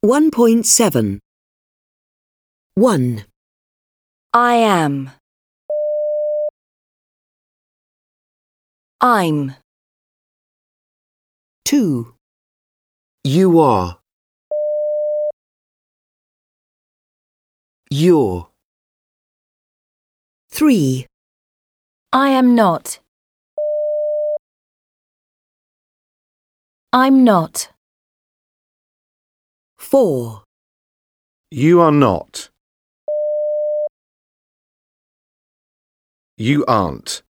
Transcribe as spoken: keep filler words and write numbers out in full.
one point seven. one. I am. I'm. two. You are. You're. three. I am not. I'm not. four. You are not. You aren't.